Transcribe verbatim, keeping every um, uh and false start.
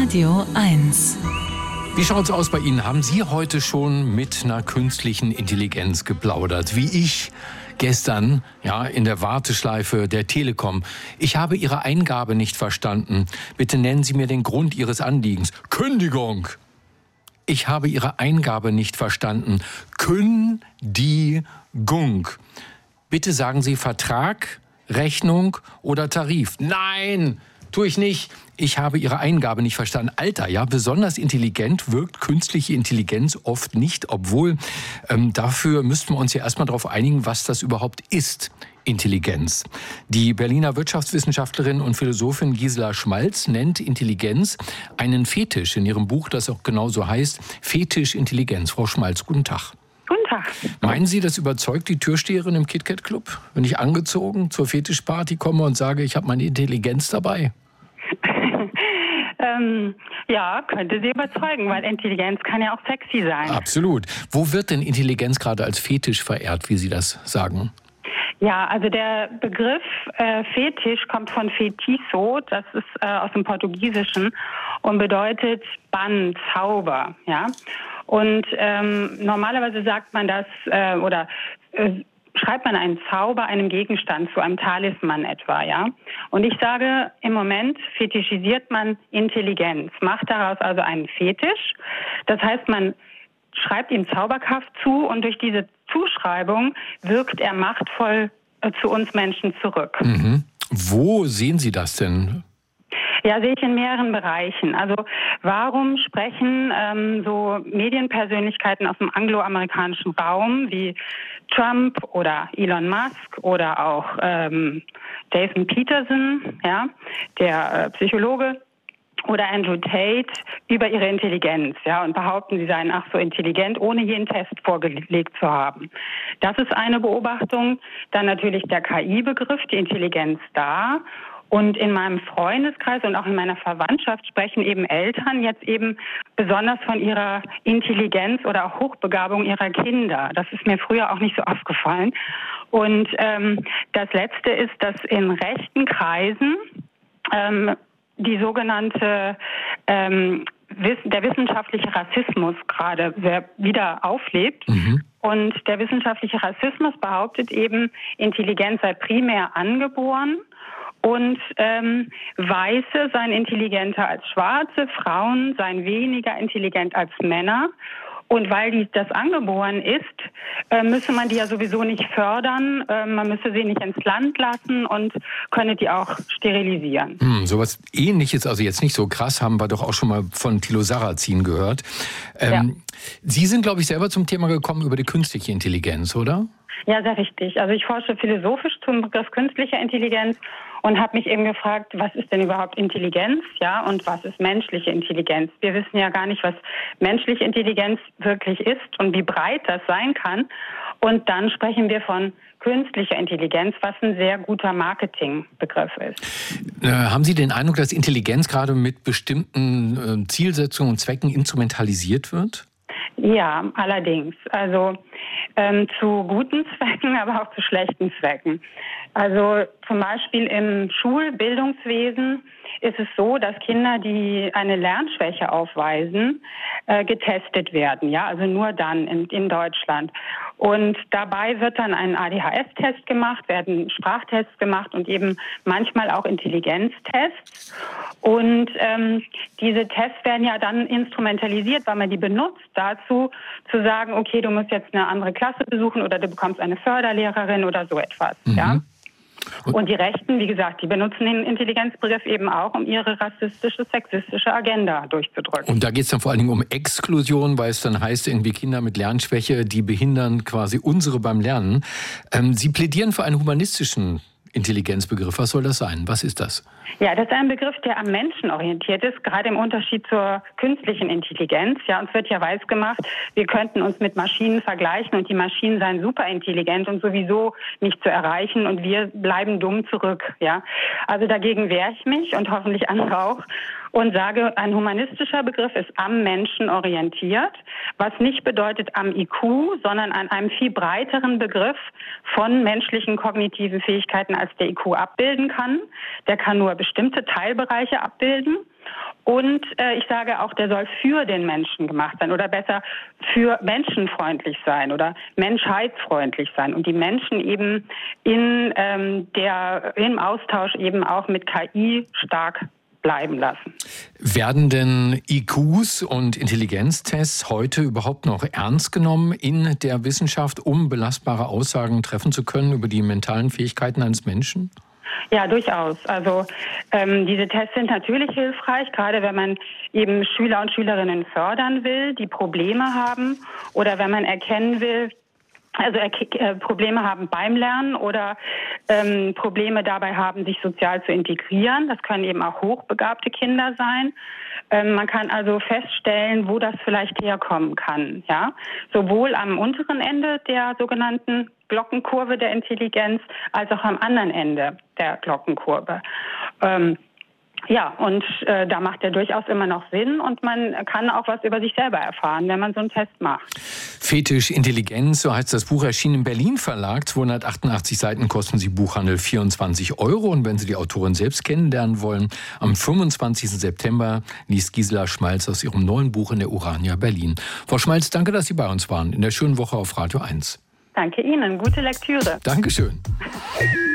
Radio eins. Wie schaut's aus bei Ihnen? Haben Sie heute schon mit einer künstlichen Intelligenz geplaudert? Wie ich gestern, ja, in der Warteschleife der Telekom. Ich habe Ihre Eingabe nicht verstanden. Bitte nennen Sie mir den Grund Ihres Anliegens. Kündigung! Ich habe Ihre Eingabe nicht verstanden. Kündigung. Bitte sagen Sie Vertrag, Rechnung oder Tarif. Nein, tue ich nicht. Ich habe Ihre Eingabe nicht verstanden. Alter, ja, besonders intelligent wirkt künstliche Intelligenz oft nicht, obwohl ähm, dafür müssten wir uns ja erstmal darauf einigen, was das überhaupt ist. Intelligenz. Die Berliner Wirtschaftswissenschaftlerin und Philosophin Gisela Schmalz nennt Intelligenz einen Fetisch. In ihrem Buch, das auch genauso heißt, Fetisch Intelligenz. Frau Schmalz, guten Tag. Guten Tag. Meinen Sie, das überzeugt die Türsteherin im KitKat Club, wenn ich angezogen zur Fetischparty komme und sage, ich habe meine Intelligenz dabei? ähm, ja, könnte sie überzeugen, weil Intelligenz kann ja auch sexy sein. Absolut. Wo wird denn Intelligenz gerade als Fetisch verehrt, wie Sie das sagen? Ja, also der Begriff äh, Fetisch kommt von Fetiço, das ist äh, aus dem Portugiesischen und bedeutet Bann, Zauber, ja. Und ähm, normalerweise sagt man das äh, oder äh, schreibt man einen Zauber einem Gegenstand, zu einem Talisman etwa, ja. Und ich sage, im Moment fetischisiert man Intelligenz, macht daraus also einen Fetisch. Das heißt, man schreibt ihm Zauberkraft zu und durch diese Zuschreibung wirkt er machtvoll äh, zu uns Menschen zurück. Mhm. Wo sehen Sie das denn? Ja, sehe ich in mehreren Bereichen. Also warum sprechen ähm, so Medienpersönlichkeiten aus dem angloamerikanischen Raum wie Trump oder Elon Musk oder auch ähm, Jason Peterson, ja, der äh, Psychologe, oder Andrew Tate über ihre Intelligenz, ja, und behaupten, sie seien ach so intelligent, ohne jeden Test vorgelegt zu haben. Das ist eine Beobachtung. Dann natürlich der K I-Begriff, die Intelligenz da. Und in meinem Freundeskreis und auch in meiner Verwandtschaft sprechen eben Eltern jetzt eben besonders von ihrer Intelligenz oder auch Hochbegabung ihrer Kinder. Das ist mir früher auch nicht so aufgefallen. Und ähm, das Letzte ist, dass in rechten Kreisen ähm, die sogenannte ähm, der wissenschaftliche Rassismus gerade wieder auflebt. Mhm. Und der wissenschaftliche Rassismus behauptet eben, Intelligenz sei primär angeboren und ähm, Weiße seien intelligenter als Schwarze, Frauen seien weniger intelligent als Männer. Und weil die, das angeboren ist, äh, müsse man die ja sowieso nicht fördern. Äh, man müsse sie nicht ins Land lassen und könne die auch sterilisieren. Hm, sowas Ähnliches, also jetzt nicht so krass, haben wir doch auch schon mal von Thilo Sarrazin gehört. Ähm, ja. Sie sind, glaube ich, selber zum Thema gekommen über die künstliche Intelligenz, oder? Ja, sehr richtig. Also ich forsche philosophisch zum Begriff künstlicher Intelligenz und habe mich eben gefragt, was ist denn überhaupt Intelligenz, ja, und was ist menschliche Intelligenz? Wir wissen ja gar nicht, was menschliche Intelligenz wirklich ist und wie breit das sein kann. Und dann sprechen wir von künstlicher Intelligenz, was ein sehr guter Marketingbegriff ist. Äh, haben Sie den Eindruck, dass Intelligenz gerade mit bestimmten äh, Zielsetzungen und Zwecken instrumentalisiert wird? Ja, allerdings. Also ähm, zu guten Zwecken, aber auch zu schlechten Zwecken. Also zum Beispiel im Schulbildungswesen ist es so, dass Kinder, die eine Lernschwäche aufweisen, äh, getestet werden. Ja, also nur dann in, in Deutschland. Und dabei wird dann ein A D H S-Test gemacht, werden Sprachtests gemacht und eben manchmal auch Intelligenztests. Und ähm, diese Tests werden ja dann instrumentalisiert, weil man die benutzt dazu, zu sagen, okay, du musst jetzt eine andere Klasse besuchen oder du bekommst eine Förderlehrerin oder so etwas. Mhm. Ja. Und die Rechten, wie gesagt, die benutzen den Intelligenzbegriff eben auch, um ihre rassistische, sexistische Agenda durchzudrücken. Und da geht es dann vor allen Dingen um Exklusion, weil es dann heißt, irgendwie Kinder mit Lernschwäche, die behindern quasi unsere beim Lernen. Ähm, Sie plädieren für einen humanistischen Intelligenzbegriff. Was soll das sein? Was ist das? Ja, das ist ein Begriff, der am Menschen orientiert ist, gerade im Unterschied zur künstlichen Intelligenz. Ja, uns wird ja weisgemacht, wir könnten uns mit Maschinen vergleichen und die Maschinen seien superintelligent und sowieso nicht zu erreichen und wir bleiben dumm zurück. Ja, also dagegen wehre ich mich und hoffentlich andere auch und sage, ein humanistischer Begriff ist am Menschen orientiert, was nicht bedeutet am I Q, sondern an einem viel breiteren Begriff von menschlichen kognitiven Fähigkeiten, als der I Q abbilden kann. Der kann nur bestimmte Teilbereiche abbilden. Und äh, ich sage auch, der soll für den Menschen gemacht sein oder besser für menschenfreundlich sein oder menschheitsfreundlich sein und die Menschen eben in ähm, der im Austausch eben auch mit K I stark bleiben lassen. Werden denn I Qs und Intelligenztests heute überhaupt noch ernst genommen in der Wissenschaft, um belastbare Aussagen treffen zu können über die mentalen Fähigkeiten eines Menschen? Ja, durchaus. Also ähm, diese Tests sind natürlich hilfreich, gerade wenn man eben Schüler und Schülerinnen fördern will, die Probleme haben oder wenn man erkennen will, also äh, Probleme haben beim Lernen oder ähm, Probleme dabei haben, sich sozial zu integrieren. Das können eben auch hochbegabte Kinder sein. Ähm, man kann also feststellen, wo das vielleicht herkommen kann. Ja, sowohl am unteren Ende der sogenannten Glockenkurve der Intelligenz als auch am anderen Ende der Glockenkurve. Ähm, Ja, und äh, da macht er durchaus immer noch Sinn und man kann auch was über sich selber erfahren, wenn man so einen Test macht. Fetisch Intelligenz, so heißt das Buch, erschienen im Berlin Verlag. zweihundertachtundachtzig Seiten kosten sie Buchhandel vierundzwanzig Euro. Und wenn Sie die Autorin selbst kennenlernen wollen, am fünfundzwanzigsten September liest Gisela Schmalz aus ihrem neuen Buch in der Urania Berlin. Frau Schmalz, danke, dass Sie bei uns waren in der schönen Woche auf Radio eins. Danke Ihnen, gute Lektüre. Dankeschön.